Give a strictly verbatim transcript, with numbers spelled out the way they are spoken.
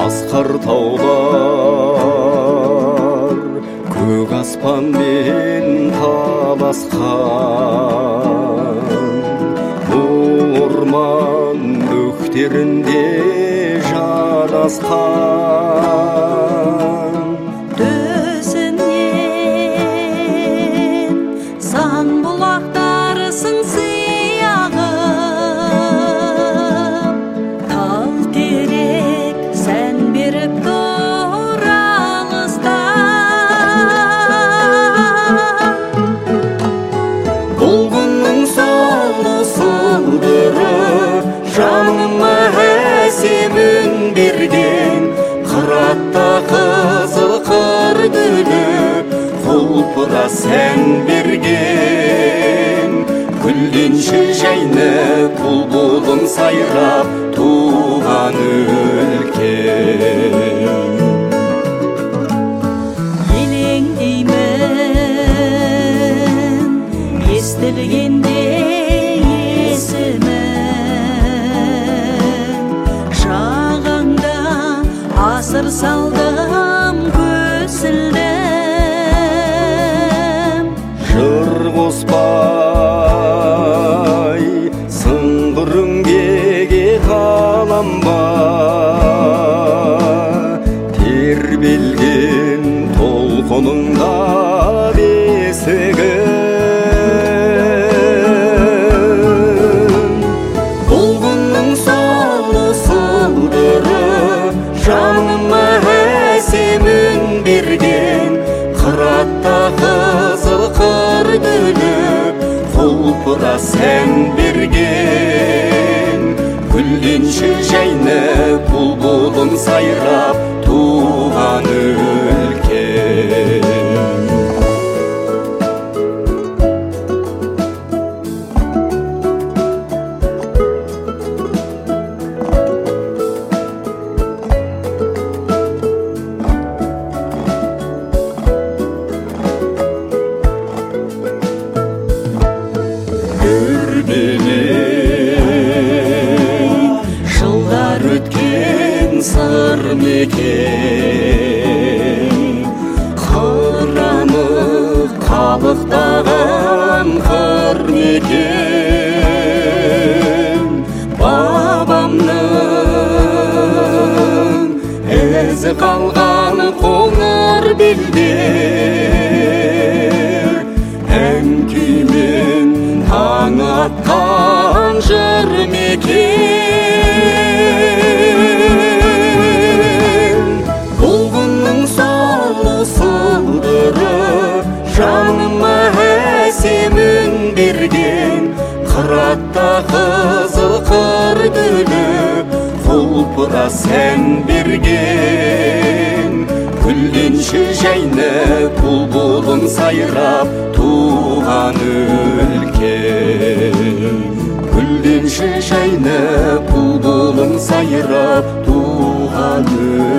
асқар таулар көк аспанмен таласқан, орман бөктерінде жарасқан. Төсінен сан бұлақтарысың сияғым, тал терек сән беріп тұр алыста. Бұлғынның солы сылдыры жаныма әсемін берген, қыратта қызыл қыр гүлі құлпыра сән берген. Гүлденші жайнап бұлбұлым сайрап туған өлкем. Елеңдеймін естілгенде есімін, шағаңда асыр салдым көсілдім. Жыр қоспай сыңғырыңдеге қаламба, тербелген толқыныңда бесігім. Бұлғынның солы сылдыры жаныма әсемін берген, қыратта қызыл қыр гүлі құлпыра сән берген. Гүлденші жайнап бұлбұлым сайрап туған өлкем. Жылдар өткен сыр мекен, қырамы қалықтаған қыр мекен. Бабамның ізі қалған қоңыр белдер, ән күймен таң атқан жыр мекен. Бұлғынның солы сылдыры жаныма әсемін берген, қыратта қызыл қыр гүлі құлпыра сән берген. Гүлденші жайнап бұлбұлым сайрап туған өлкем. Гүлденші жайнап бұлбұлым сайрап туған өлкем.